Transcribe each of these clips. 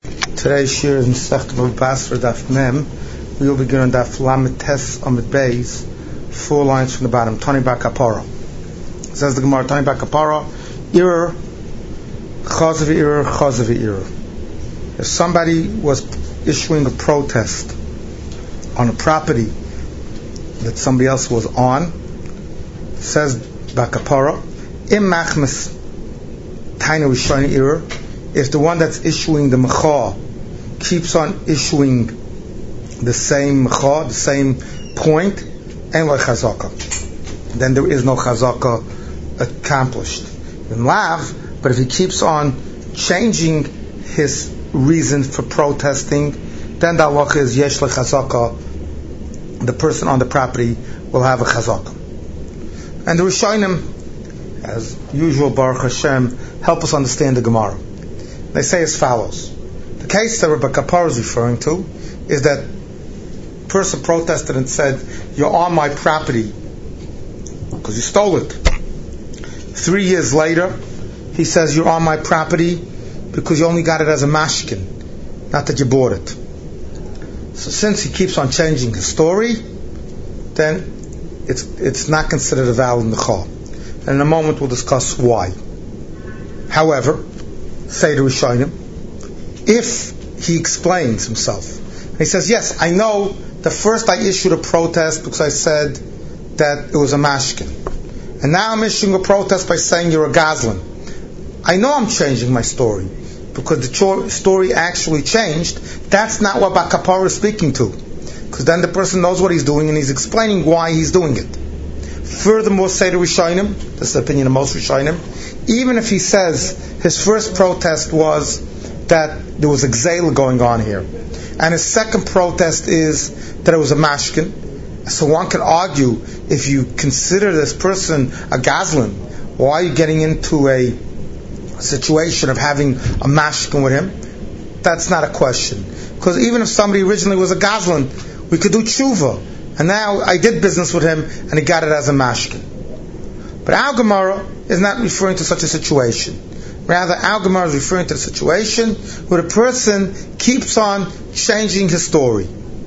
Today's shir is Masechet Bava Basra Daf Mem. We will begin on Daf Lamed Tes Amud Beis, 4 lines from the bottom. Tani Bar Kapara. Says the Gemara, Tani Bar Kapara, Irer, Chazav Irer. If somebody was issuing a protest on a property that somebody else was on, says Bar Kapara, Im Machmes Taina Rishon Irer, if the one that's issuing the mecha keeps on issuing the same mecha, the same point, and like chazaka, then there is no chazaka accomplished. In lav, but if he keeps on changing his reason for protesting, then the halacha is yesh lechazaka. The person on the property will have a chazaka. And the Rishonim, as usual, Baruch Hashem, help us understand the Gemara. They say as follows. The case that Rebbe Kapar is referring to is that person protested and said, "You're on my property because you stole it." 3 years later, he says, "You're on my property because you only got it as a mashkin, not that you bought it." So since he keeps on changing his story, then it's not considered a valid mecha. And in a moment we'll discuss why. However, say to Rishonim, if he explains himself, he says, "Yes, I know the first I issued a protest because I said that it was a mashkin, and now I'm issuing a protest by saying you're a gazlan. I know I'm changing my story because the story actually changed." That's not what Bar Kapara is speaking to, because then the person knows what he's doing and he's explaining why he's doing it. Furthermore, say to Rishonim, this is the opinion of most Rishonim, even if he says his first protest was that there was a gzeila going on here, and his second protest is that it was a mashkin, so one can argue, if you consider this person a gazlan, why are you getting into a situation of having a mashkin with him? That's not a question, because even if somebody originally was a gazlan, we could do tshuva, and now I did business with him and he got it as a mashkin. But our Gemara is not referring to such a situation. Rather, our Gemara is referring to the situation where the person keeps on changing his story.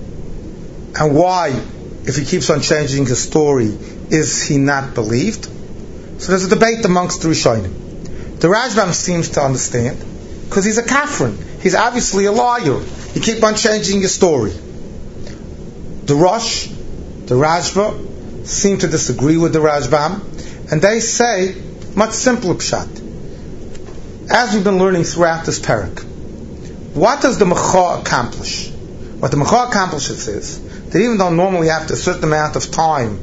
And why, if he keeps on changing his story, is he not believed? So there's a debate amongst the Rishonim. The Rashbam seems to understand, because he's a kafran. He's obviously a liar. You keep on changing your story. The Rosh, the Rashba, seem to disagree with the Rashbam, and they say much simpler pshat. As we've been learning throughout this parak, what does the mecha accomplish? What the mecha accomplishes is that even though normally after a certain amount of time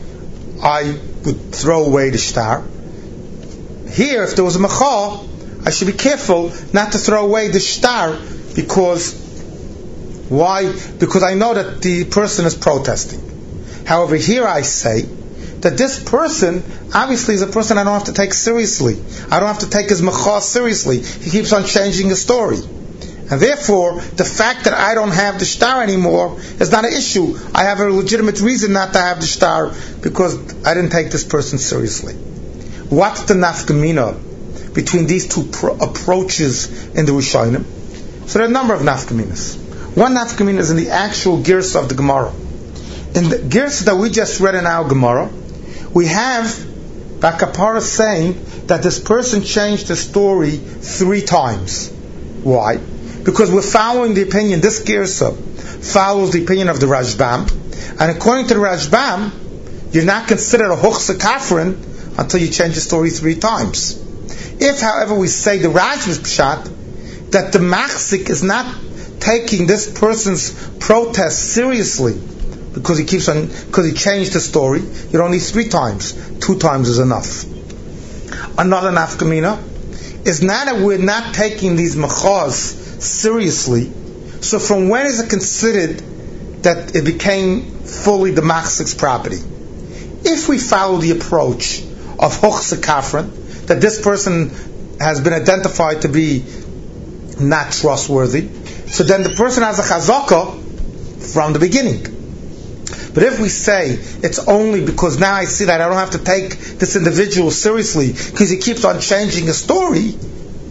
I would throw away the shtar, here if there was a mecha, I should be careful not to throw away the shtar, because why? Because I know that the person is protesting. However, here I say that this person obviously is a person I don't have to take seriously. I don't have to take his mecha seriously. He keeps on changing his story. And therefore, the fact that I don't have the shtar anymore is not an issue. I have a legitimate reason not to have the shtar, because I didn't take this person seriously. What's the nafkamina between these two approaches in the Rishonim? So there are a number of nafkaminas. One nafkamina is in the actual girsa of the Gemara. In the girsa that we just read in our Gemara, we have Bar Kapara saying that this person changed the story 3 times. Why? Because we're following the opinion, this girsa follows the opinion of the Rashbam, and according to the Rashbam, you're not considered a hochsa kafrin until you change the story 3 times. If, however, we say the Rashbam's pshat, that the machzik is not taking this person's protest seriously, because he changed the story, you don't need 3 times. 2 times is enough. Another nafkamina is not that we're not taking these mechas seriously. So from when is it considered that it became fully the machzik's property? If we follow the approach of hochsa kafran, that this person has been identified to be not trustworthy, so then the person has a chazaka from the beginning. But if we say it's only because now I see that I don't have to take this individual seriously because he keeps on changing his story,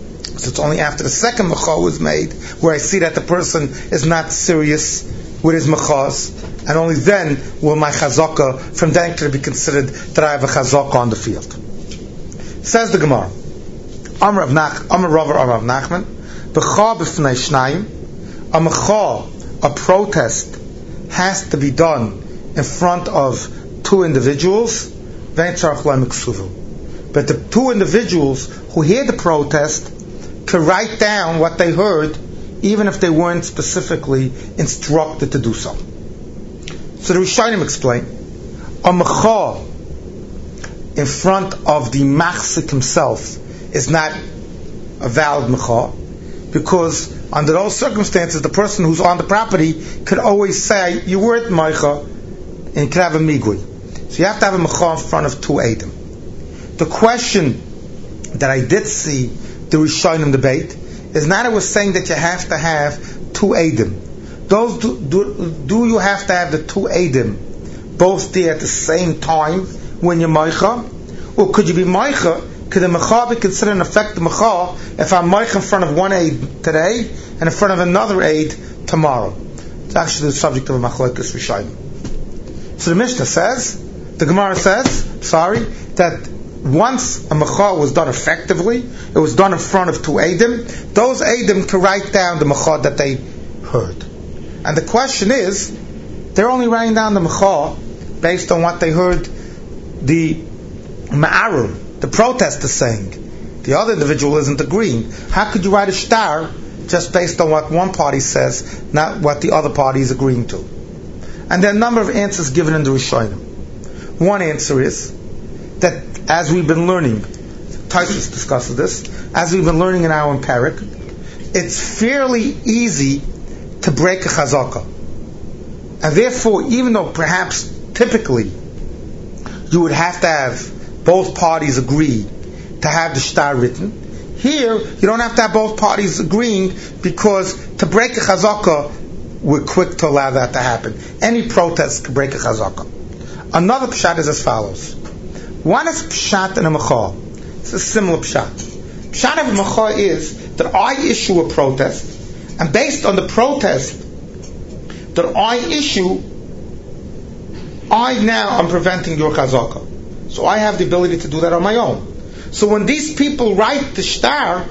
because it's only after the second machal is made where I see that the person is not serious with his machas, and only then will my chazaka from then to be considered that I have a chazaka on the field. Says the Gemara, Amar Rav Nachman, B'cha b'fnei shnayim, a machal, a protest, has to be done in front of two individuals, but the two individuals who hear the protest can write down what they heard, even if they weren't specifically instructed to do so. So the Rishonim explain, a machal in front of the machzik himself is not a valid machal, because under those circumstances, the person who's on the property could always say, you weren't meicha, and you could have a migui. So you have to have a machal in front of two eidim. The question that I did see the Rishonim debate is not, it was saying that you have to have two eidim. Those do you have to have the two eidim both there at the same time when you're meicha, or could you be meicha? Could the machal be considered an effective machal if I'm meicha in front of one aid today and in front of another aid tomorrow? It's actually the subject of a machlokes Rishonim. So the Mishnah says, the Gemara says, that once a machal was done effectively, it was done in front of two eidim, those eidim can write down the machal that they heard. And the question is, they're only writing down the machal based on what they heard the ma'arum, the protester, saying. The other individual isn't agreeing. How could you write a shtar just based on what one party says, not what the other party is agreeing to? And there are a number of answers given in the Rishonim. One answer is that, as we've been learning, Taisus discusses this, as we've been learning in our Parak, it's fairly easy to break a chazaka. And therefore, even though perhaps typically you would have to have both parties agree to have the shtar written, here you don't have to have both parties agreeing, because to break a chazaka, we're quick to allow that to happen. Any protest can break a chazaka. Another pshat is as follows. One is pshat in a machal. It's a similar pshat. Pshat of a machal is that I issue a protest, and based on the protest that I issue, I now am preventing your chazaka. So I have the ability to do that on my own. So when these people write the shtar,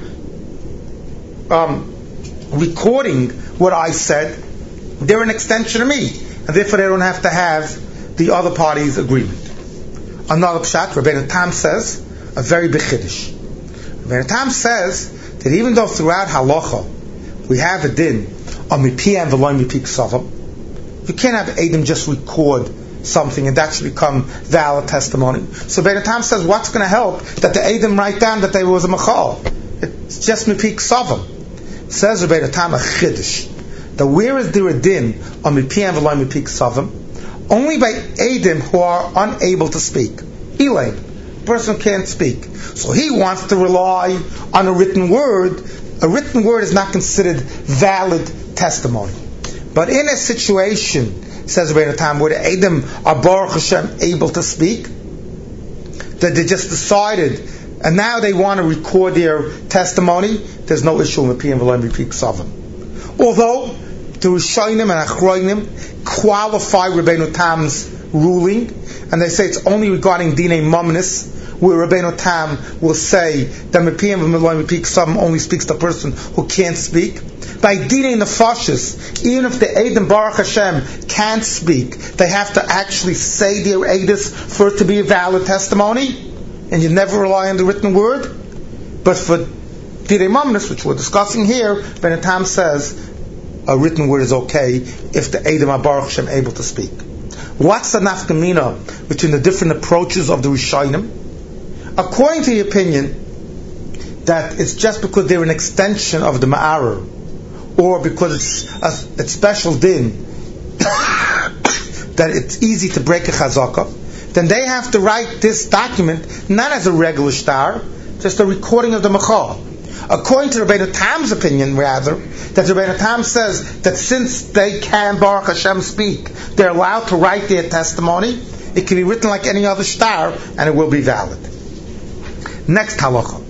recording what I said, they're an extension of me, and therefore they don't have to have the other party's agreement. Another pshat, Rabbeinu Tam says, a very big chiddush. Rabbeinu Tam says that even though throughout halacha we have a din of mipiyam v'lo mipik savam, you can't have Adam just record something and that should become valid testimony. So Rabbeinu Tam says, what's going to help that the Adam write down that there was a machal? It's just mipik savam. Says Rabbeinu Tam a chiddush, that where is there a din on mipiyam v'lo mipik savam? Only by Adam who are unable to speak. Elaine, person can't speak. So he wants to rely on a written word. A written word is not considered valid testimony. But in a situation, says Rabbeinu Tam, where the Adam are Baruch Hashem able to speak, that they just decided, and now they want to record their testimony, there's no issue with Mipiyam v'lo mipik savam. Although the Rishonim and Achronim qualify Rabbeinu Tam's ruling, and they say it's only regarding Dinei Mamnis, where Rabbeinu Tam will say that Mipiyam v'lo mipik savam only speaks to the person who can't speak. By Dinei Nefashis, even if the Eidim Baruch Hashem can't speak, they have to actually say their Eidus for it to be a valid testimony, and you never rely on the written word. But for Dinei Mamnis, which we're discussing here, Rabbeinu Tam says a written word is okay if the Eidim are Baruch Hashem able to speak. What's the nafkamina between the different approaches of the Rishonim? According to the opinion that it's just because they're an extension of the Ma'arer, or because it's special din that it's easy to break a chazaka, then they have to write this document not as a regular shtar, just a recording of the machal. According to Rabbeinu Tam's opinion, rather, that Rabbeinu Tam says that since they can Baruch Hashem speak, they're allowed to write their testimony. It can be written like any other shtar, and it will be valid. Next halacha.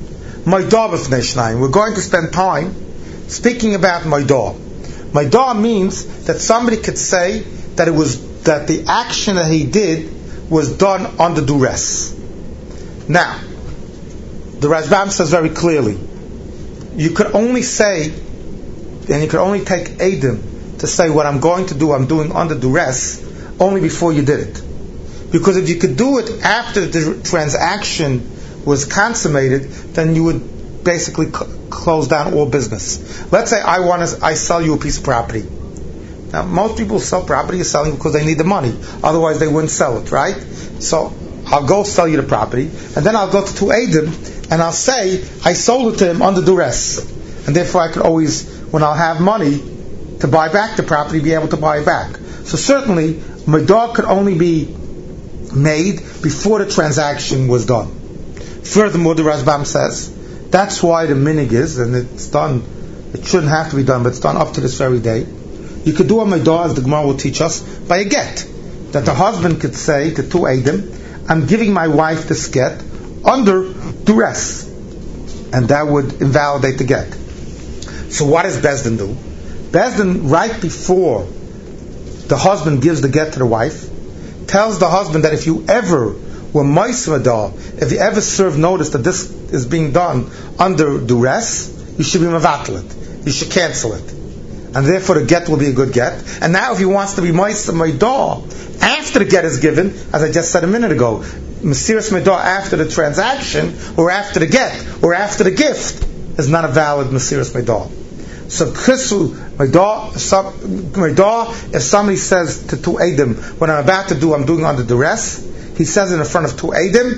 Maidah b'fnei shnayim. We're going to spend time speaking about Maidah. Maidah means that somebody could say that that the action that he did was done under duress. Now, the Rashbam says very clearly, you could only say, and you could only take Eidim to say what I'm going to do, I'm doing under duress, only before you did it. Because if you could do it after the transaction was consummated, then you would basically close down all business. Let's say I sell you a piece of property. Now, most people sell property are selling because they need the money. Otherwise, they wouldn't sell it, right? So, I'll go sell you the property, and then I'll go to Eidim, and I'll say, I sold it to him under duress. And therefore, I could always, when I'll have money to buy back the property, be able to buy it back. So certainly, Maidah could only be made before the transaction was done. Furthermore, the Rashbam says, that's why the minig is, and it's done, it shouldn't have to be done, but it's done up to this very day. You could do a Maidah, as the Gemara will teach us, by a get. That the husband could say to two Eidim, I'm giving my wife this get under duress. And that would invalidate the get. So what does Bezdin do? Bezdin, right before the husband gives the get to the wife, tells the husband that if you ever were Maisvadah, if you ever serve notice that this is being done under duress, you should be Mavatal it. You should cancel it. And therefore the get will be a good get. And now if he wants to be Maisvadah after the get is given, as I just said a minute ago, Mesiras Maidah after the transaction, or after the get, or after the gift, is not a valid Mesiras Maidah. So Krisu Maidah, if somebody says to two Eidim, what I'm about to do, I'm doing under duress, he says it in front of two Eidim,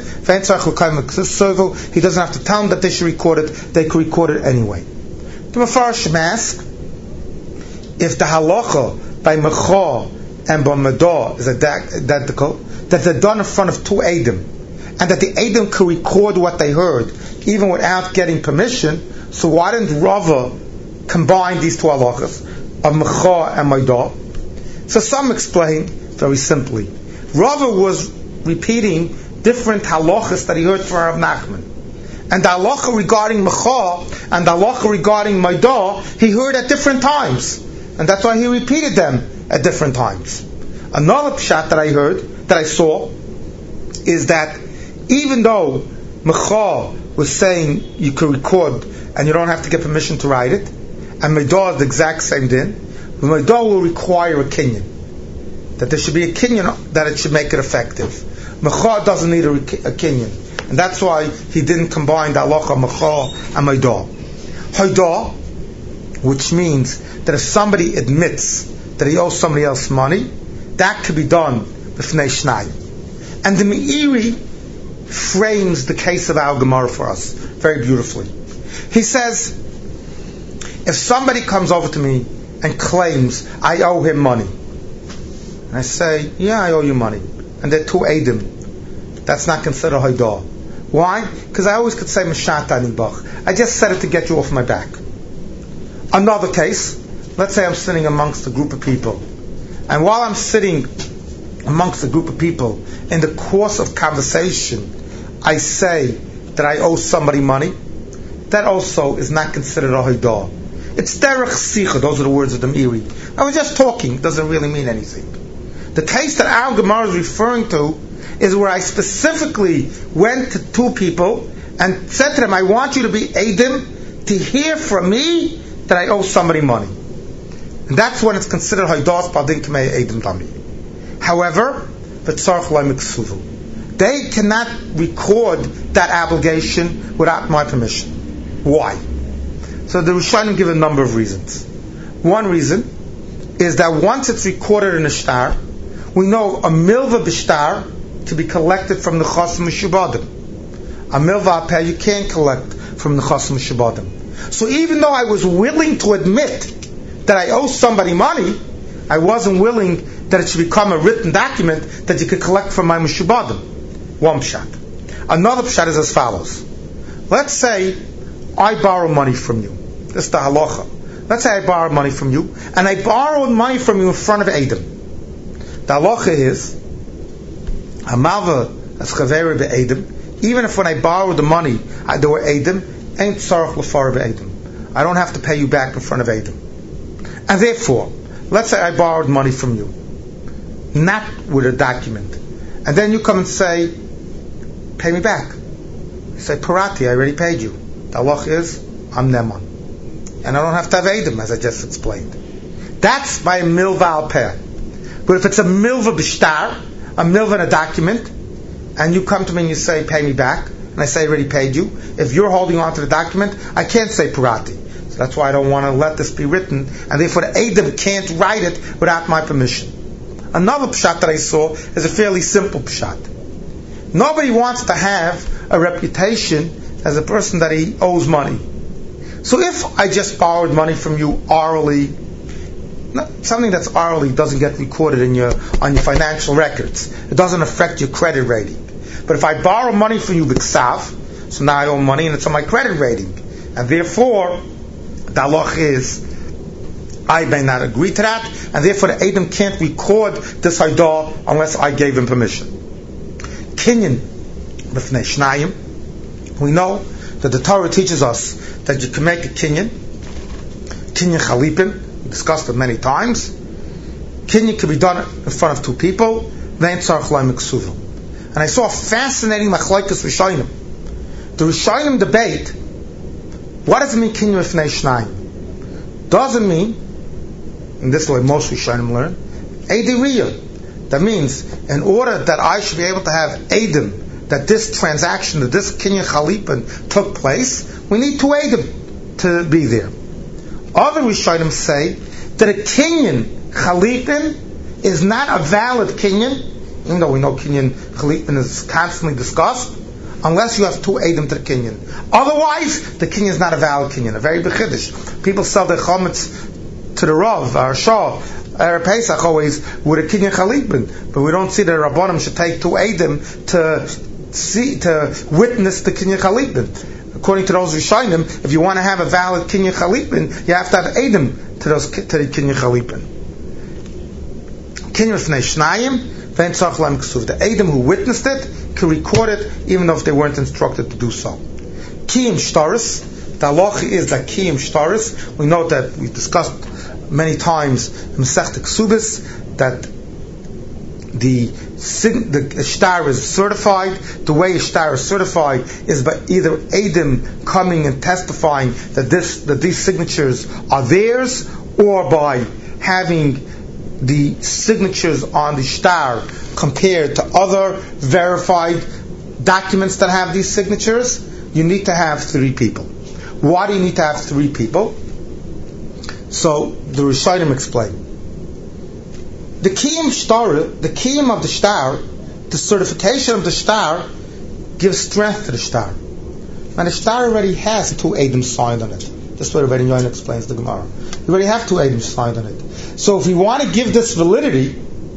he doesn't have to tell them that they should record it, they could record it anyway. The Mefarshim ask, if the halacha by Mechah and by Maidah is identical, that they're done in front of two Eidim, and that the Eidim could record what they heard, even without getting permission, so why didn't Rava combine these two halachas of Mechah and Maidah? So some explain very simply. Rava was repeating different halachas that he heard from Rav Nachman. And the halacha regarding Mechah and the halacha regarding Maidah, he heard at different times. And that's why he repeated them at different times. Another pshat that I heard, that I saw, is that even though Mechah was saying you could record and you don't have to get permission to write it, and Maidah is the exact same din, but Maidah will require a kinyan. That there should be a kinyan that it should make it effective. Mechah doesn't need a kinyan. And that's why he didn't combine the halacha Mechah and Maidah. Haidah, which means that if somebody admits that he owes somebody else money, that could be done b'fnei shnayim. And the Meiri frames the case of our Gemara for us very beautifully. He says, if somebody comes over to me and claims I owe him money, and I say, yeah, I owe you money, and they're two Eidim, that's not considered Haidah. Why? Because I always could say Meshatani Bach. I just said it to get you off my back. Another case, let's say I'm sitting amongst a group of people, and while I'm sitting amongst a group of people, in the course of conversation, I say that I owe somebody money, that also is not considered a Haidah. It's derech sicha, those are the words of the Meiri. I was just talking, doesn't really mean anything. The case that our Gemara is referring to is where I specifically went to two people and said to them, I want you to be Eidim to hear from me that I owe somebody money. And that's when it's considered Haidah Padin K'mei Eidim Tami. However, they cannot record that obligation without my permission. Why? So the Rishonim give a number of reasons. One reason is that once it's recorded in a shtar, we know a milva b'shtar to be collected from the Chasam Mishubadim. A milva apeh you can't collect from the Chasam Mishubadim. So even though I was willing to admit that I owe somebody money, I wasn't willing that it should become a written document that you could collect from my Mishubadim. One pshat. Another pshat is as follows. Let's say I borrow money from you. This is the halacha. Let's say I borrow money from you, and I borrowed money from you in front of Eidim. The halacha is, Amalva as chaveri be'Eidim, even if when I borrowed the money, there were Eidim, ain't tzarich l'far b'edim. I don't have to pay you back in front of edim. And therefore, let's say I borrowed money from you, not with a document, and then you come and say, pay me back. You say, Parati, I already paid you. The halach is, I'm Neman. And I don't have to have edim, as I just explained. That's by a milva al peh. But if it's a milva b'shtar, a milva in a document, and you come to me and you say, pay me back, and I say, I already paid you, if you're holding on to the document, I can't say Parati. So that's why I don't want to let this be written, and therefore the edim can't write it without my permission. Another pshat that I saw is a fairly simple pshat. Nobody wants to have a reputation as a person that he owes money. So if I just borrowed money from you orally, something that's orally doesn't get recorded on your financial records. It doesn't affect your credit rating. But if I borrow money from you b'ksav, so now I owe money and it's on my credit rating, and therefore the halach is I may not agree to that, and therefore the edim can't record this haidah unless I gave him permission. Kinyan b'fnei shnayim. We know that the Torah teaches us that you can make a kinyan chalipin. We discussed it many times. Kinyan can be done in front of two people. And I saw a fascinating machlokes Rishonim. The Rishonim debate, what does it mean kinyan b'fnei shnayim? Doesn't mean, and this is the way most Rishonim learn, ediriyah. That means, in order that I should be able to have edim, that this transaction, that this kinyan chalipin took place, we need two edim to be there. Other Rishonim say that a kinyan chalipin is not a valid kinyan, even though we know kinyan chalipin is constantly discussed, unless you have two edim to the kinyan. Otherwise, the kinyan is not a valid kinyan. A very big chiddush. People sell their chometz to the Rav, our Shah, our Pesach always with a kinyan chalipin, but we don't see that Rabbanim should take two edim to witness the kinyan chalipin. According to those Rishonim, if you want to have a valid kinyan chalipin, you have to have edim to the kinyan chalipin. Kinyan b'fnei shnayim, v'en tzarich lahem ksuv. The edim who witnessed it can record it, even though if they weren't instructed to do so. Kiyum shtaris. The halacha is that kiyum shtaris. We know that we discussed many times in Masechta Ksubis that the shtar is certified. The way a shtar is certified is by either edim coming and testifying that these signatures are theirs, or by having the signatures on the shtar compared to other verified documents that have these signatures. You need to have 3 people. Why do you need to have 3 people? So the Rishonim explain. The kiyum of the shtar, the certification of the shtar, gives strength to the shtar. And the shtar already has 2 edim signed on it. That's what Rabbeinu Yoina explains the Gemara. You already have 2 edim signed on it. So if we want to give this validity,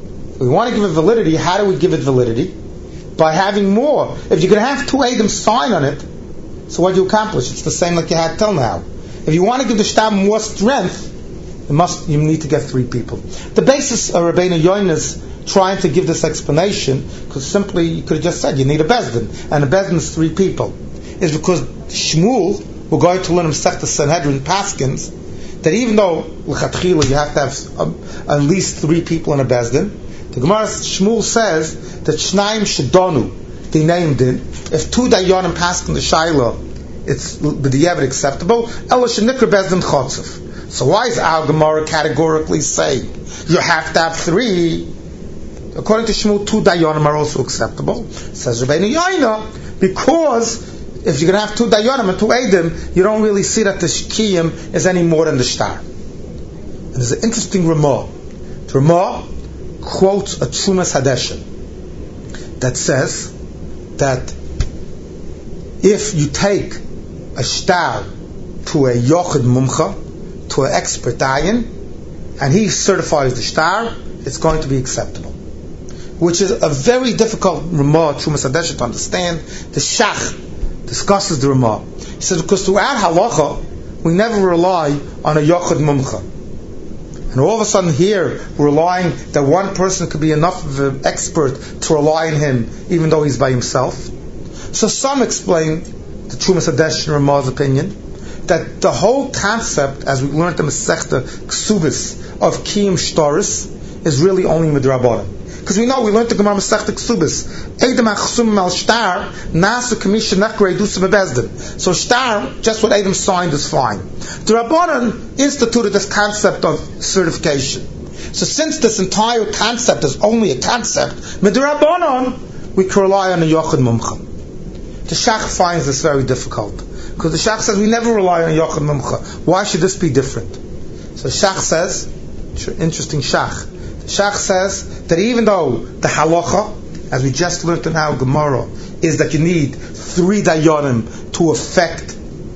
how do we give it validity? By having more. If you're going to have 2 edim signed on it, so what do you accomplish? It's the same like you had till now. If you want to give the shtar more strength, you need to get 3 people. The basis of Rabbeinu Yoina's trying to give this explanation, because simply you could have just said you need a bezdin, and a bezdin is 3 people, is because Shmuel, we're going to learn in Masechta Sanhedrin Paskins, that even though l'chatchila you have to have at least 3 people in a bezdin, the Gemara Shmuel says that Shnayim Shadonu, they named it. If 2 dayanim paskin the shayla, it's b'diavad acceptable. Ela shenikra bezdin chotzef. So why is our Gemara categorically saying you have to have 3? According to Shmuel, 2 dayanim are also acceptable. Says Rabbeinu Yoina, because if you're going to have 2 dayanim and 2 edim, you don't really see that the kiyum is any more than the shtar. And there's an interesting Ramah. The Ramah quotes a Trumas Hadesha that says that if you take a shtar to a yochid mumcha, to an expert dayan, and he certifies the shtar, it's going to be acceptable. Which is a very difficult Ramah, Trumas Hadesha, to understand. The Shach discusses the Ramah. He says, because throughout halacha, we never rely on a yochid mumcha. And all of a sudden here, we're relying that one person could be enough of an expert to rely on him, even though he's by himself. So some explain the Trumas Hadesh and Ramah's opinion, that the whole concept, as we learned in Masechta Ksubis, of Kiyum Shtaris, is really only Midrabanan. Because we learned the Gemara Masechta Ksubis, Eidem HaChsumim al Shtar, Nasu Kamisha Nachrei Dusa Bebezdin. So Shtar, just what Eidem signed is fine. The Rabbanan instituted this concept of certification. So since this entire concept is only a concept, Midrabanan, we can rely on a Yochid Mumcha. The Shach finds this very difficult. Because the Shach says we never rely on Yochid Mumcha. Why should this be different? So Shach says, interesting Shach. The Shach says that even though the halacha, as we just learned in our Gemara, is that you need 3 dayanim to affect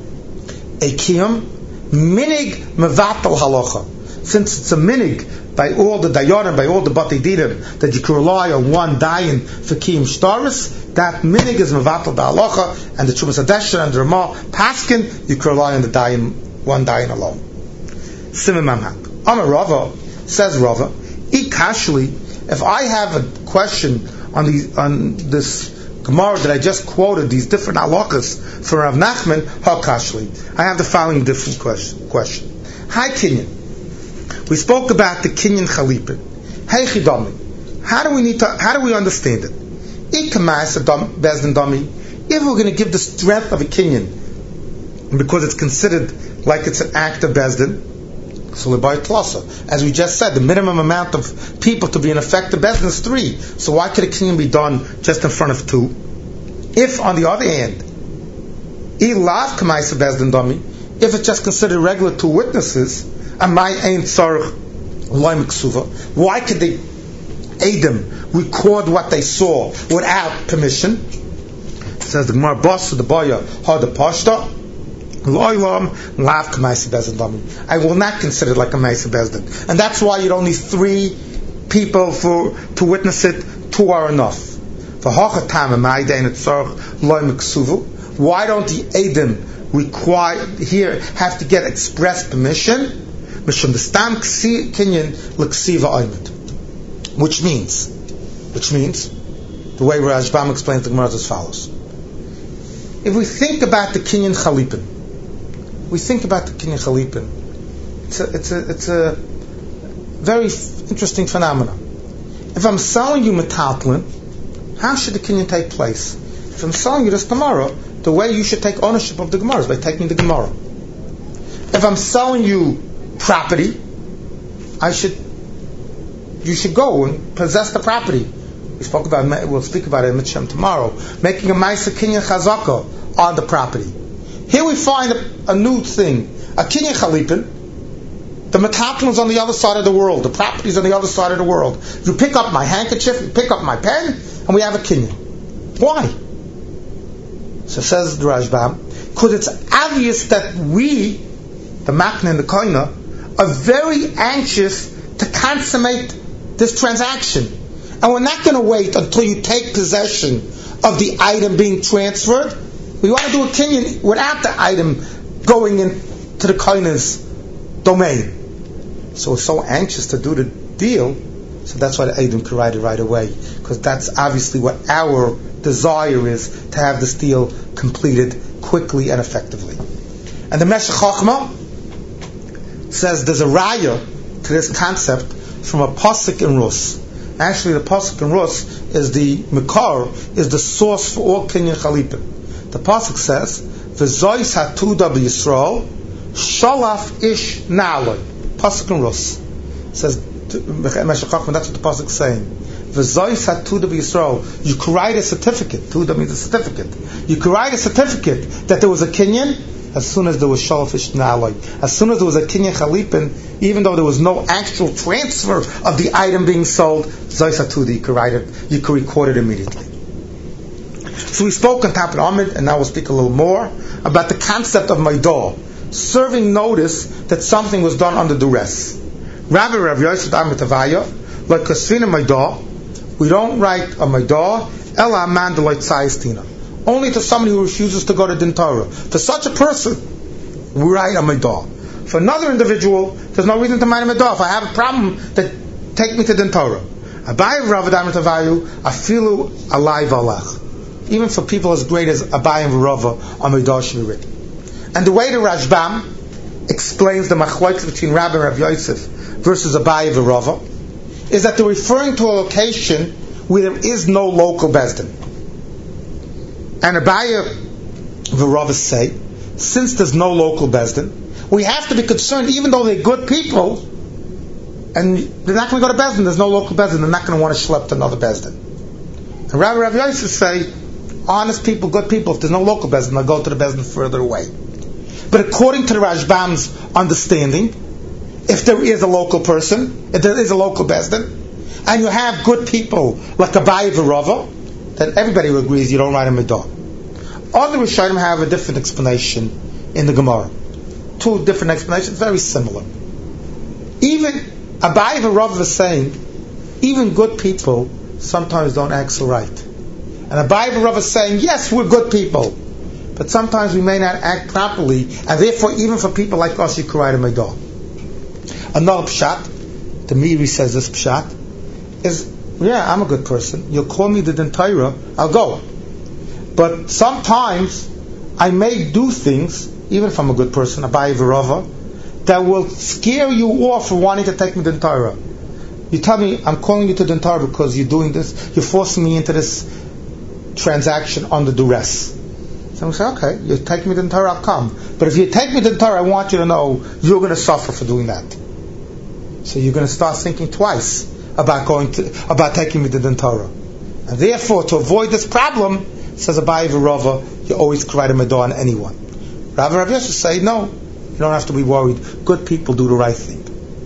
a kiyum, minig mevatel halacha. Since it's a minig by all the dayanim, by all the batei dinim, that you can rely on one dayan for kiyum shtaris, that minig is mevatel the halacha, and the Trumas Hadesh and the Ramah paskin, you can rely on the dayan, one dayan alone. Simon Mamhak. Amar Rava, says Rava, Ikashli, if I have a question on this Gemara that I just quoted, these different halachas for Rav Nachman, Hakashli, I have the following different question. Hi Kinyan. We spoke about the Kinyan Chalipin. Hey Chidami. How do we understand it? Ikamas Bezdin Dami. If we're going to give the strength of a Kinyan, because it's considered like it's an act of Bezdin, so Lebai Tlasa. As we just said, the minimum amount of people to be in effect of Bezdin is 3. So why could a kinyan be done just in front of 2? If, on the other hand, Ilav Kamaisa Bezdin Dami, if it's just considered regular 2 witnesses, and my ain't Tzarech Loy Miksuva, why could they Adam record what they saw without permission? It says the Gemara Bas the Baya Ha the Pashta. I will not consider it like a Maisa Bezdin. And that's why you don't need 3 people to witness it. 2 are enough. Why don't the Edom require here have to get express permission? Which means the way Rashbam explains the Gemara is as follows. If we think about the Kinyan Chalipin, it's a very interesting phenomenon. If I'm selling you metaltlin, how should the kinyan take place? If I'm selling you this Gemara, the way you should take ownership of the Gemara is by taking the Gemara. If I'm selling you property, you should go and possess the property. We'll speak about it in Mitzvah tomorrow. Making a Maisa Kinyan Chazaka on the property. Here we find a new thing. A Kinyan Chalipin, the metaltlin is on the other side of the world. The property is on the other side of the world. You pick up my handkerchief, you pick up my pen, and we have a Kinyan. Why? So says the Rashbam, because it's obvious that we, the Makna and the Koina, are very anxious to consummate this transaction. And we're not going to wait until you take possession of the item being transferred. We want to do a kinyan without the item going into the koina's domain. So we're so anxious to do the deal, so that's why the Edom could write it right away. Because that's obviously what our desire is, to have this deal completed quickly and effectively. And the Meshech Chochmah says there's a raya to this concept from a pasuk in Rus. Actually, the pasuk in Rus is the Mekar, is the source for all Kinyan Chalipin. The pasuk says, "V'zois hatuda b'Yisrael, shalaf ish na'aloi." Pasuk in Rus says, Meshech Chochmah, that's what the pasuk is saying. V'zois hatuda b'Yisrael. You could write a certificate. Tuda means a certificate. You could write a certificate that there was a kinyan as soon as there was shalaf ish na'aloi. As soon as there was a kinyan chalipin, even though there was no actual transfer of the item being sold, zois hatuda, you could write it. You could record it immediately. So we spoke on top of Amid, and now we'll speak a little more about the concept of Maidah, serving notice that something was done under duress. Rabbi Rav Yosef Amid Tavaya, like Kasvina Maidah, we don't write a Maidah, Ela Aman Deloit Sayestina, only to somebody who refuses to go to Din Torah. To such a person, we write a Maidah. For another individual, there's no reason to write a Maidah. If I have a problem, then take me to Din Torah. Abaye Rav Amid Tavayu, Afilu Alai Valach. even for people as great as Abaye and Rava, a Meidah should be written. And the way the Rashbam explains the machlokes between Rabbi and Rav Yosef versus Abaye and Rava is that they're referring to a location where there is no local Bezdin. And Abaye and Rava say, since there's no local Bezdin, we have to be concerned, even though they're good people, and they're not going to go to Bezdin, there's no local Bezdin, they're not going to want to schlep to another Bezdin. And Rabbi Rav Yosef say, honest people, good people, if there's no local Bezdin, they'll go to the Bezdin further away. But according to the Rashbam's understanding, if there is a local person, if there is a local Bezdin, and you have good people like Abaye v'Rava, then everybody agrees you don't write a Meidah. Other Rishonim have a different explanation in the Gemara. Two different explanations, very similar. Even Abaye v'Rava is saying, even good people sometimes don't act so right. And Abaye v'Rava is saying, yes, we're good people, but sometimes we may not act properly, and therefore even for people like us, you can write a Meidah. Another pshat, the Meiri says this pshat, is, yeah, I'm a good person. You'll call me the Din Torah, I'll go. But sometimes I may do things, even if I'm a good person, Abaye v'Rava, that will scare you off from wanting to take me to Din Torah. You tell me, I'm calling you to Din Torah because you're doing this, you're forcing me into this transaction under duress. So I say, okay, you take me to Din Torah, I'll come. But if you take me to Din Torah, I want you to know you're going to suffer for doing that. So you're going to start thinking twice about taking me to Din Torah. And therefore, to avoid this problem, says Abaye v'Rava, you always write a Meidah on anyone. Rabbi Rav Yosef say, no, you don't have to be worried. Good people do the right thing.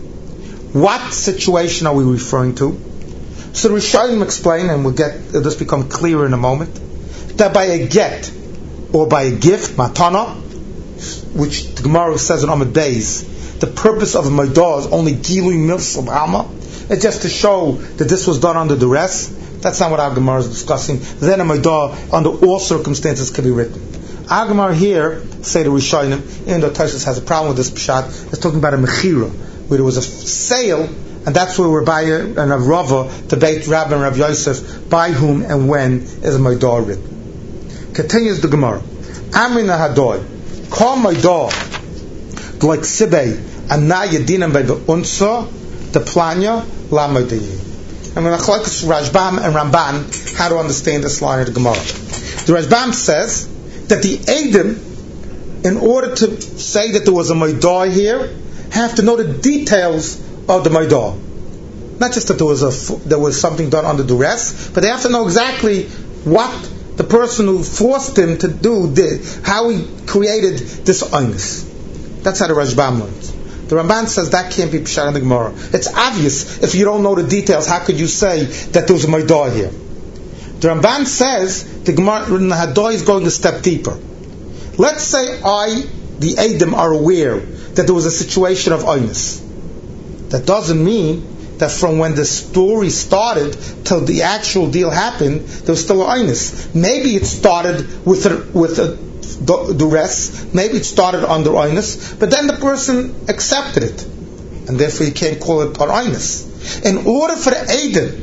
What situation are we referring to? So the Rishonim explain, and it'll just become clearer in a moment, that by a get or by a gift, matana, which the Gemara says in Amud Beis, the purpose of a Meidah is only gilui milsa b'alma. It's just to show that this was done under duress. That's not what our Gemara is discussing. Then a Meidah, under all circumstances, can be written. Our Gemara here, say the Rishonim, even though Tosfos has a problem with this pshat, is talking about a mechira, where there was a sale, and that's where Abaye and Rav Rava debate Rabbi and Rav Yosef by whom and when is a Meidah written. Continues the Gemara. Amrin hadoy, call Meidah like Sibei and na yedinam by the unsa the planya la Meidah. I'm going to collect Rashbam and Ramban how to understand this line of the Gemara. The Rashbam says that the Eidim, in order to say that there was a Meidah here, have to know the details of the Meidah. Not just that there was something done under duress, but they have to know exactly what the person who forced him to do did, how he created this onus. That's how the Rashbam learns. The Ramban says that can't be pshat in the Gemara. It's obvious if you don't know the details. How could you say that there was a Meidah here? The Ramban says the Gemara in the Hadoy is going a step deeper. Let's say the Eidim, are aware that there was a situation of onus. That doesn't mean that from when the story started till the actual deal happened, there was still an onus. Maybe it started with a duress, maybe it started under onus, but then the person accepted it, and therefore you can't call it an onus. In order for the Eidim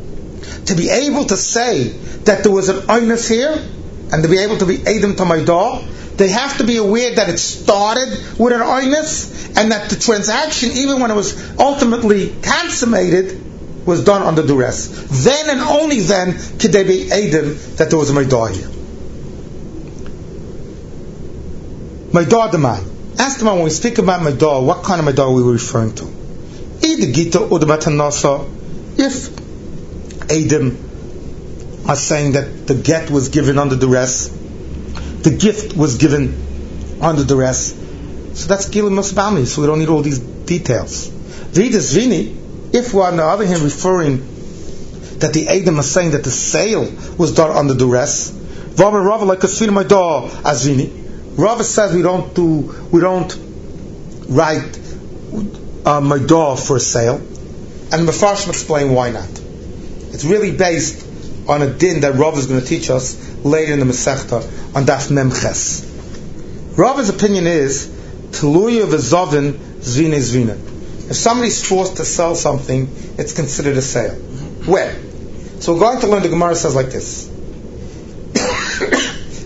to be able to say that there was an onus here, and to be able to be Eidim to Meidah, they have to be aware that it started with an onus, and that the transaction, even when it was ultimately consummated, was done under duress. Then and only then could they be Eidim that there was a Meidah here. Meidah Demai. Ask them when we speak about Meidah, what kind of Meidah are we referring to? If Eidim are saying that the get was given under duress, the gift was given under duress, so that's Gilui Musbami, so we don't need all these details. Vidas Vini, if we're on the other hand referring that the Eidim are saying that the sale was done under duress, Rava like a Sfina Meidah Azvini. Rava says we don't write Meidah for a sale, and the Mefarshim explain why not. It's really based on a din that Rava is going to teach us later in the Masechta on Daf Memches. Rava's opinion is Tluya v'Zovin Zvina Zvina. If somebody's forced to sell something, it's considered a sale. Where? So we're going to learn the Gemara says like this.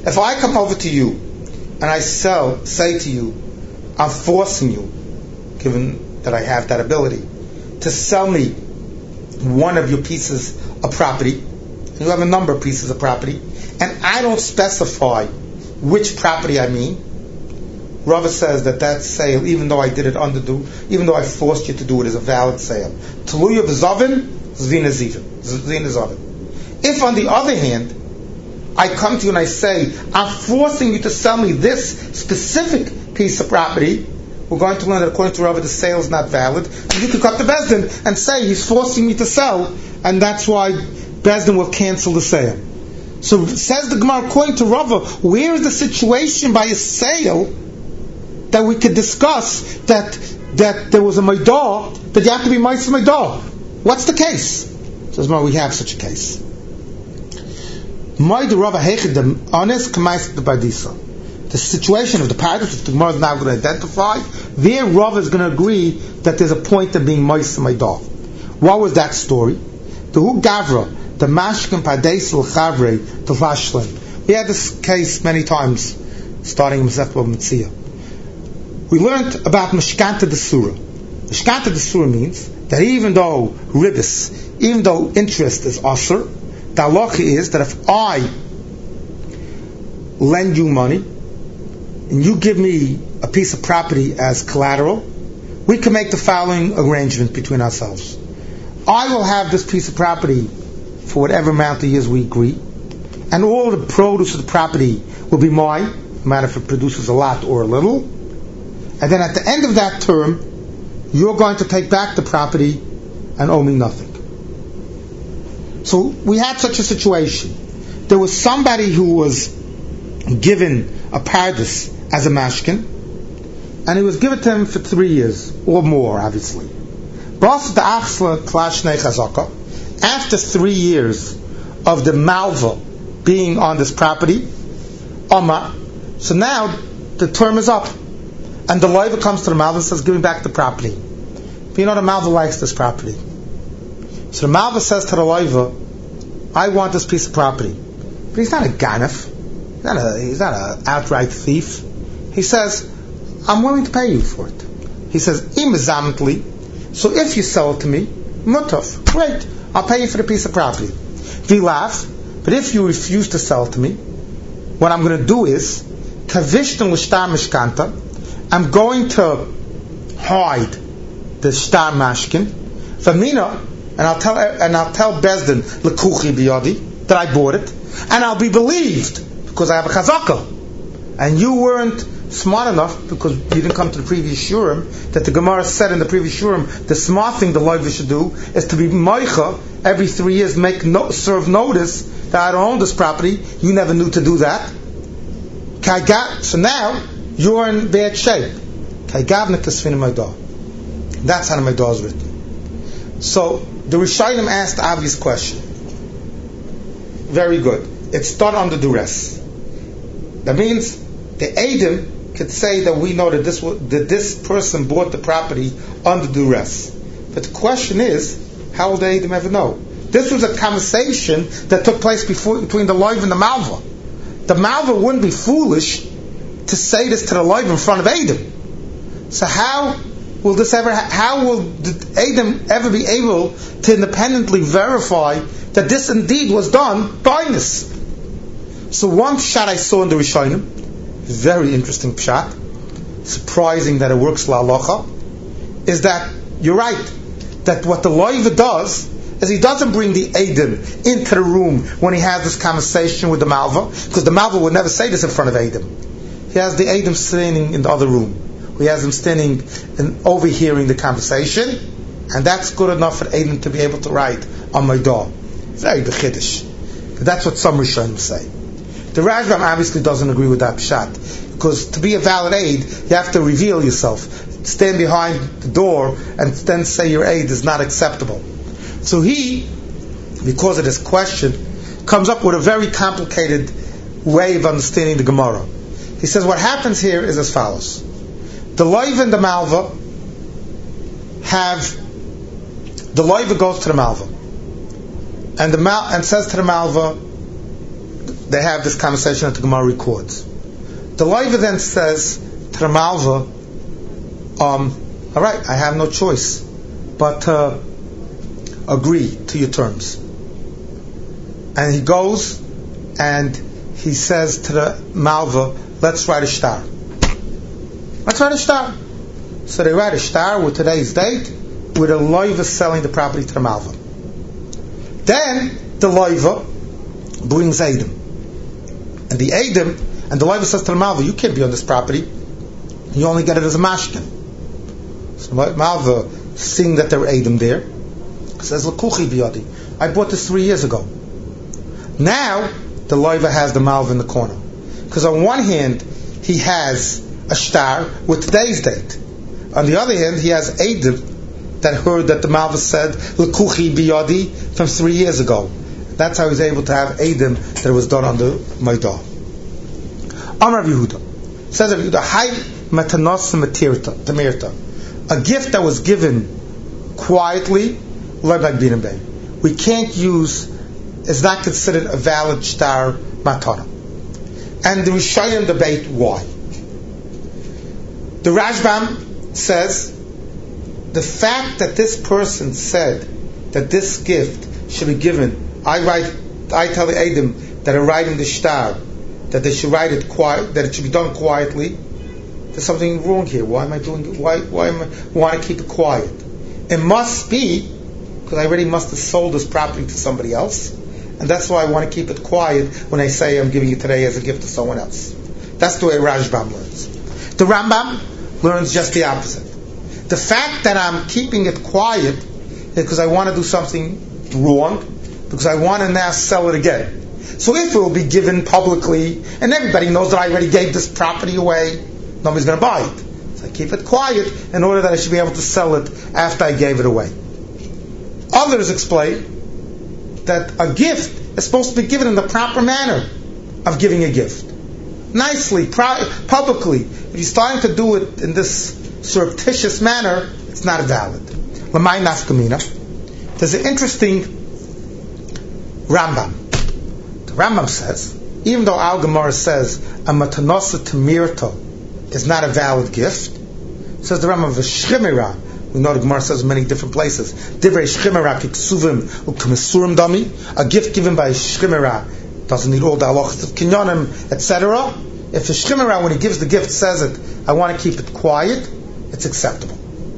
If I come over to you and I say to you, I'm forcing you, given that I have that ability, to sell me one of your pieces of property. You have a number of pieces of property, and I don't specify which property I mean. Rava says that sale, even though I did it even though I forced you to do it, is a valid sale. Tluya v'zavin, zvina zavin. If, on the other hand, I come to you and I say, I'm forcing you to sell me this specific piece of property, we're going to learn that according to Rava, the sale is not valid. And you can come to Beis Din and say, he's forcing me to sell, and that's why Beis Din will cancel the sale. So says the Gemara, according to Rava, where is the situation by a sale that we could discuss that there was a maidah, that you have to be ma'aser maidah? What's the case? Says Gemara, we have such a case. The situation of the paradise, which the Gemara is now going to identify, there Rav is going to agree that there's a point of being ma'aser maidah. What was that story? The Hu Gavra, the Mashkin Padeis L'Chavrei T'Vashlim. We had this case many times, starting in Masechet Bava Metzia. We learned about Mishkanta Desura. Mishkanta Desura means that even though ribis, even though interest is asur, the halacha is that if I lend you money and you give me a piece of property as collateral, we can make the following arrangement between ourselves. I will have this piece of property for whatever amount of years we agree, and all the produce of the property will be mine, no matter if it produces a lot or a little. And then at the end of that term, you're going to take back the property and owe me nothing. So we had such a situation. There was somebody who was given a paradis as a mashkin, and it was given to him for 3 years or more, obviously. After 3 years of the malva being on this property, so now the term is up, and the loiva comes to the malva and says, give me back the property. But you know, the malva likes this property. So the malva says to the loiva, I want this piece of property. But he's not a ganef. He's not an outright thief. He says, I'm willing to pay you for it. He says, imazamtli. So if you sell it to me, mutaf, great, I'll pay you for the piece of property. Vilaf. But if you refuse to sell it to me, what I'm going to do is, kavishtan l'shtar mishkanta, I'm going to hide the shtar mashkin, famina, and I'll tell Beis Din lekuchi biyadi that I bought it, and I'll be believed because I have a chazaka, and you weren't smart enough because you didn't come to the previous shurim that the Gemara said in the previous shurim the smart thing the loiva should do is to be moicha every 3 years, serve notice that I don't own this property. You never knew to do that. So now you're in bad shape. That's how the Maidah is written. So the Rishonim asked the obvious question. Very good. It's done under duress. That means the Eidim could say that we know that this person bought the property under duress. But the question is, how will the Eidim ever know? This was a conversation that took place between the loiv and the malva. The malva wouldn't be foolish to say this to the loiv in front of Eidim. So how will the Eidim ever be able to independently verify that this indeed was done by this? So one pshat I saw in the Rishonim, very interesting pshat, surprising that it works la halacha, is that you're right, that what the loiva does is he doesn't bring the Eidim into the room when he has this conversation with the malva, because the malva would never say this in front of Eidim. He has the Eidim standing in the other room. He has them standing and overhearing the conversation, and that's good enough for Eidim to be able to write on my door. Very bechiddush. That's what some Rishonim say. The Rashbam obviously doesn't agree with that pshat, because to be a valid aid, you have to reveal yourself, stand behind the door, and then say your aid is not acceptable. So he, because of this question, comes up with a very complicated way of understanding the Gemara. He says what happens here is as follows. The loiva and the malva the loiva goes to the malva, and says to the malva, they have this conversation that the Gemara records. The Loiva then says to the Malva, all right, I have no choice but to agree to your terms. And he goes and he says to the Malva, let's write a star. Let's write a star. So they write a star with today's date, with a Loiva selling the property to the Malva. Then the Loiva brings Eidim. And the Eidim, and the Loiva says to the Malva, you can't be on this property. You only get it as a mashkin. So Malva, seeing that there were Eidim there, says, L'kuchi biyadi. I bought this 3 years ago. Now, the Loiva has the Malva in the corner. Because on one hand, he has a star with today's date. On the other hand, he has Eidim that heard that the Malva said, L'kuchi biyadi, from 3 years ago. That's how he's able to have Eidim that it was done under Maidah. Amar Rav Yehuda. Says Rav Yehuda, Hai matanos tamirta. A gift that was given quietly, we can't use, is not considered a valid star matana. And the Rishayim debate why. The Rashbam says the fact that this person said that this gift should be given, I tell the Eidim that are writing the star that they should write it quiet, that it should be done quietly. There's something wrong here. Why am I doing it? Why am I want to keep it quiet? It must be because I already must have sold this property to somebody else, and that's why I want to keep it quiet when I say I'm giving it today as a gift to someone else. That's the way Rashbam learns. The Rambam learns just the opposite. The fact that I'm keeping it quiet is because I want to do something wrong, because I want to now sell it again. So if it will be given publicly, and everybody knows that I already gave this property away, nobody's going to buy it. So I keep it quiet in order that I should be able to sell it after I gave it away. Others explain that a gift is supposed to be given in the proper manner of giving a gift. Nicely, publicly. If you're starting to do it in this surreptitious manner, it's not valid. Lamai nafkamina. There's an interesting Rambam. The Rambam says, even though Al Gemara says a matanosa tamirta is not a valid gift, says the Rambam of Shchimera. We know the Gemara says in many different places. Divrei Shchimera kiksuvim u'kmesurim dami. A gift given by Shchimera doesn't need all the halachas of kinyonim, etc. If the Shchimera, when he gives the gift, says it, I want to keep it quiet, it's acceptable.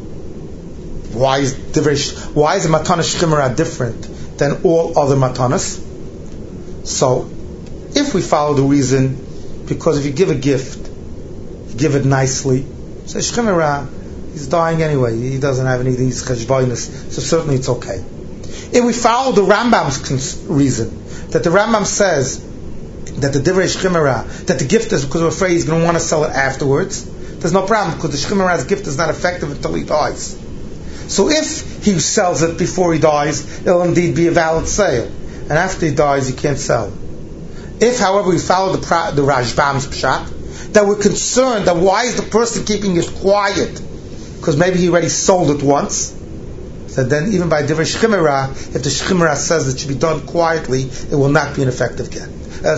Why is a matana Shchimera different than all other matanas? So, if we follow the reason, because if you give a gift, give it nicely. So Shchimera, he's dying anyway. He doesn't have anything. He's cheshboinus, so certainly it's okay. If we follow the Rambam's reason, that the Rambam says that the divrei Shchimera, that the gift is because we're afraid he's going to want to sell it afterwards, there's no problem because the Shchimera's gift is not effective until he dies. So if he sells it before he dies, it'll indeed be a valid sale, and after he dies, he can't sell. If, however, we follow the Rashbam's pshat, that we're concerned that why is the person keeping it quiet? Because maybe he already sold it once. So then even by divrei Shchimera, if the Shchimera says it should be done quietly, it will not be an effective gift.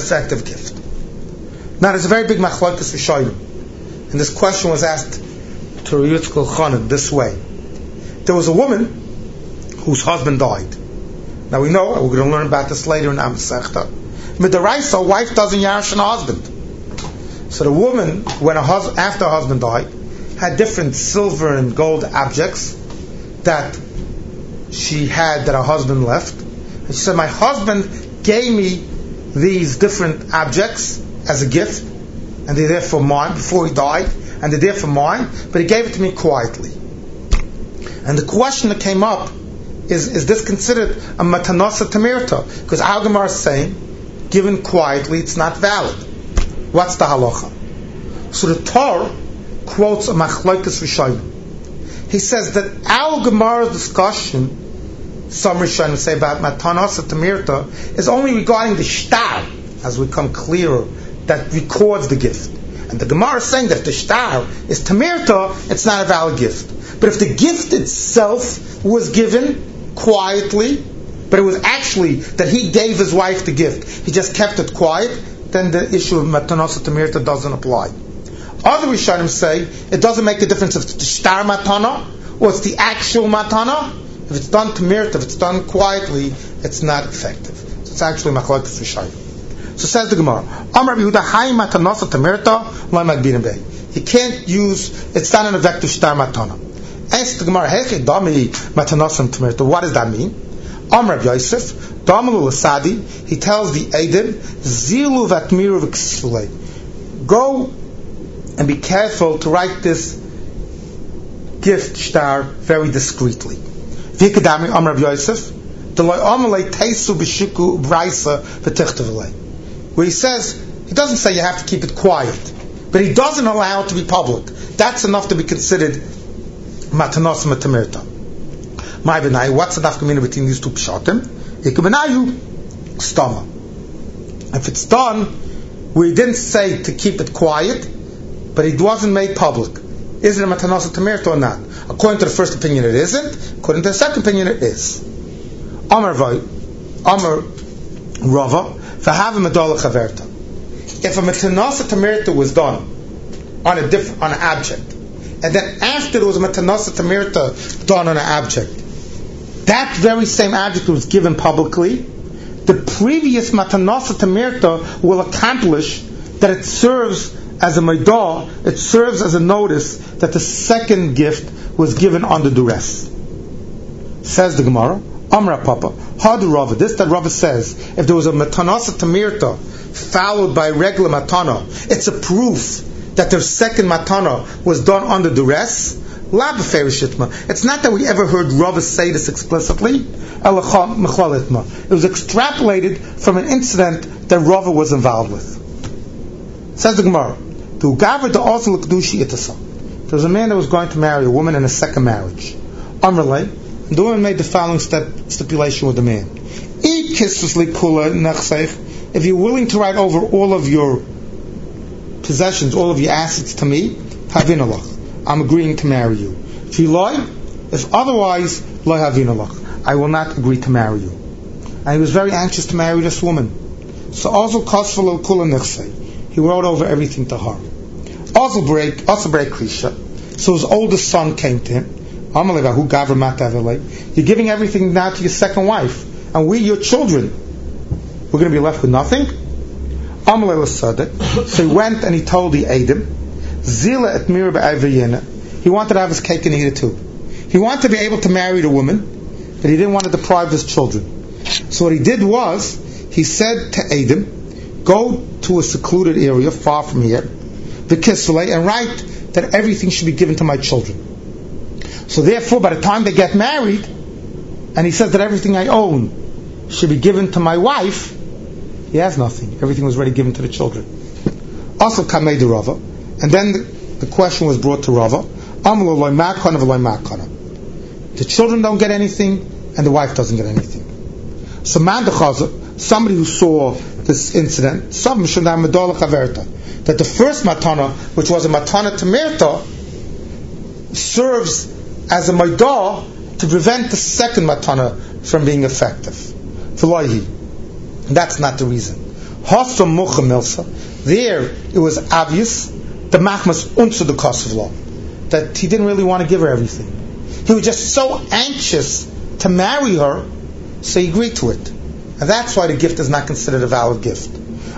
Now there's a very big machlokes rishonim. And this question was asked to Yitzchak Elchanan this way. There was a woman whose husband died. Now we know, we're going to learn about this later in Masechta. Midaraisa, a wife doesn't yarshin a husband. So the woman, after her husband died, had different silver and gold objects that she had that her husband left. And she said, my husband gave me these different objects as a gift, and they're there for mine before he died, and they're there for mine, but he gave it to me quietly. And the question that came up is this considered a matanosa tamirta? Because Al Gemara is saying, given quietly, it's not valid. What's the halacha? So the Torah quotes a machlokes rishonim. He says that Al Gemara's discussion, some rishonim say about matanosa tamirta, is only regarding the shtar, as we become clearer, that records the gift. And the Gemara is saying that if the shtar is tamirta, it's not a valid gift. But if the gift itself was given quietly, but it was actually that he gave his wife the gift, he just kept it quiet, then the issue of Matanosa Tamirta doesn't apply. Other Rishonim say it doesn't make a difference if it's the Shtar Matana or it's the actual Matana. If it's done Tamirta, if it's done quietly, it's not effective. So it's actually Machlokes Rishonim. So says the Gemara, Amar Yehuda Hay Matanosa Tamirta Lo Magbirim Bey. You can't use, it's done in a vector Shtar Matana. Ask the Gemara, Heche Dami Matanosa Tamirta. What does that mean? Amar Yosef, Damalu Lasadi, he tells the Eidim, Zilu Vatmiru V'Ksfulei. Go and be careful to write this gift shtar very discreetly. Vikadami Amar Yosef, Deloy Amalei Teisu B'Shiku Braisa V'Tichtavlei. Where he says, he doesn't say you have to keep it quiet, but he doesn't allow it to be public. That's enough to be considered Matanos Matamirta. My benai, what's the dafkamina between these two pshatim? Ikubenayu stama. If it's done, we didn't say to keep it quiet, but it wasn't made public. Is it a matanosa tamirta or not? According to the first opinion, it isn't. According to the second opinion, it is. Amar Rava, v'hava medola chaverta. If a matanosa tamirta was done on an object, and then after there was a matanosa tamirta done on an object, that very same object was given publicly, the previous matanosa tamirta will accomplish that it serves as a maidah, it serves as a notice that the second gift was given under duress. Says the Gemara, Amra Papa, Hadu Rava, this that Rava says, if there was a matanosa tamirta followed by regular matana, it's a proof that their second matana was done under duress. It's not that we ever heard Rava say this explicitly. It was extrapolated from an incident that Rava was involved with. Says the Gemara, there was a man that was going to marry a woman in a second marriage. Amrle, the woman made the following stipulation with the man. If you're willing to write over all of your possessions, all of your assets to me, I'm agreeing to marry you. If otherwise, I will not agree to marry you. And he was very anxious to marry this woman. So also he wrote over everything to her. Also break Krisha. So his oldest son came to him. You're giving everything now to your second wife, and we, your children, we're going to be left with nothing. So he went and he told the Eidim, he wanted to have his cake and eat it too. He wanted to be able to marry the woman, but he didn't want to deprive his children. So what he did was, he said to Eidim, go to a secluded area far from here, and write that everything should be given to my children. So therefore, by the time they get married, and he says that everything I own should be given to my wife, he has nothing. Everything was already given to the children. Also, Kamei de Rava, and then the question was brought to Rava. The children don't get anything, and the wife doesn't get anything. So Mandachaza, somebody who saw this incident, that the first matana, which was a matana tamirta, serves as a maidah to prevent the second matana from being effective. That's not the reason. There, it was obvious, the machmas unto the cost of law, that he didn't really want to give her everything. He was just so anxious to marry her, so he agreed to it. And that's why the gift is not considered a valid gift.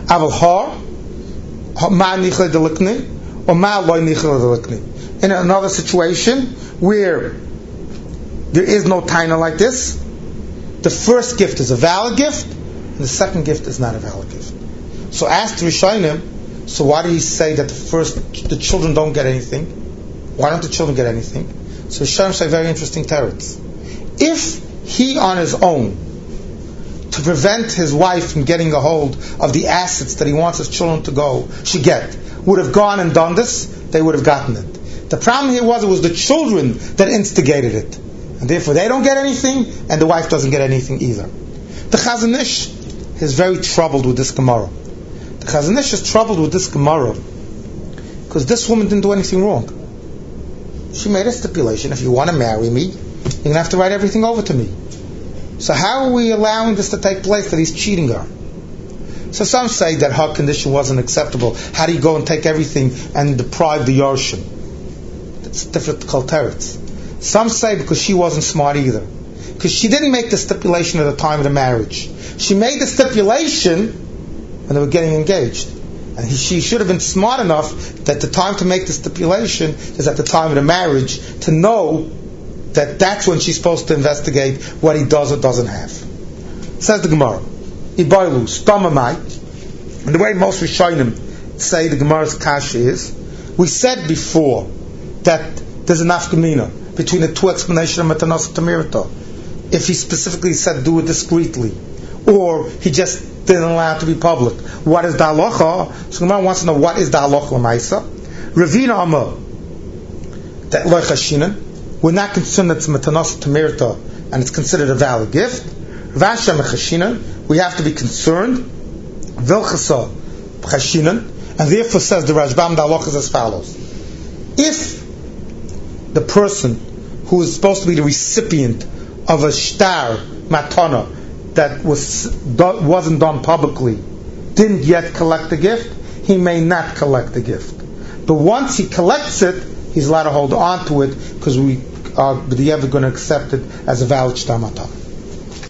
In another situation where there is no taina like this, the first gift is a valid gift, and the second gift is not a valid gift. So ask the Rishonim, so why did he say that the children don't get anything? Why don't the children get anything? So Rishonim say very interesting teretz. If he on his own, to prevent his wife from getting a hold of the assets that he wants his children to get, would have gone and done this, they would have gotten it. The problem here was, it was the children that instigated it. And therefore they don't get anything, and the wife doesn't get anything either. The Chazon Ish is very troubled with this Gemara. The Chazon Ish is troubled with this Gemara because this woman didn't do anything wrong. She made a stipulation, if you want to marry me, you're going to have to write everything over to me. So how are we allowing this to take place, that he's cheating her? So some say that her condition wasn't acceptable. How do you go and take everything and deprive the Yorshim? It's different teretz. Some say because she wasn't smart either. Because she didn't make the stipulation at the time of the marriage. She made the stipulation when they were getting engaged. And she should have been smart enough that the time to make the stipulation is at the time of the marriage, to know that that's when she's supposed to investigate what he does or doesn't have. Says the Gemara, Ibailu, Stomamai, and the way most Rishonim say the Gemara's kasha is, we said before that there's a nafkamina between the two explanations of Matanos Tamirta. If he specifically said do it discreetly, or he just didn't allow it to be public. What is the halacha? So Gemara wants to know what is the halacha l'maisa. Ravina Amar, that loy chashinan, we're not concerned that it's Matanos Tamirta and it's considered a valid gift. Vasha mechashinan, we have to be concerned. Vilchasa chashinan, and therefore says the Rashbam, the halacha is as follows. If the person who is supposed to be the recipient of a shtar matana that wasn't done publicly didn't yet collect the gift, he may not collect the gift. But once he collects it, he's allowed to hold on to it, because we are ever going to accept it as a valid shtar matana.